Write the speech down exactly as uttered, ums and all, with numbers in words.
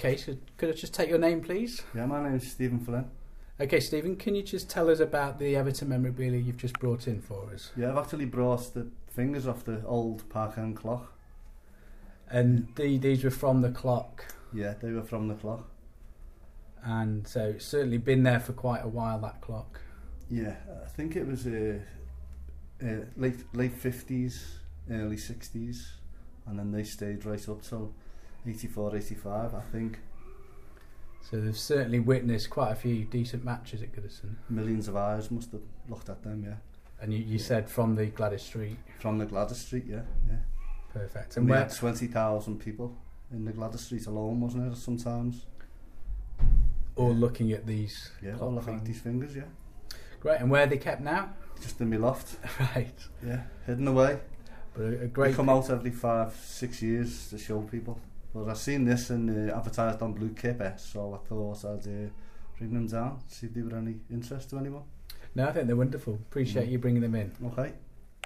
Okay, so could I just take your name, please? Yeah, my name's Stephen Flynn. Okay, Stephen, can you just tell us about the Everton memorabilia you've just brought in for us? Yeah, I've actually brought the fingers off the old Park End clock. And the, these were from the clock? Yeah, they were from the clock. And so it's certainly been there for quite a while, that clock. Yeah, I think it was uh, uh, late late fifties, early sixties, and then they stayed right up till eighty-four, eighty-five, I think. So they've certainly witnessed quite a few decent matches at Goodison. Millions of eyes must have looked at them, yeah. And you, you yeah. said from the Gladys Street? From the Gladys Street, yeah, yeah. Perfect. And, and we had twenty thousand people in the Gladys Street alone, wasn't it, sometimes? All yeah. looking at these Yeah, all looking at these fingers, yeah. Great, and where are they kept now? Just in my loft. Right. Yeah, hidden away. But a, a great. They come out every five, six years to show people. But I've seen this and uh, advertised on Blue Kipper, so I thought I'd uh, bring them down, see if they were any interest to anyone. No, I think they're wonderful. Appreciate mm. you bringing them in. Okay.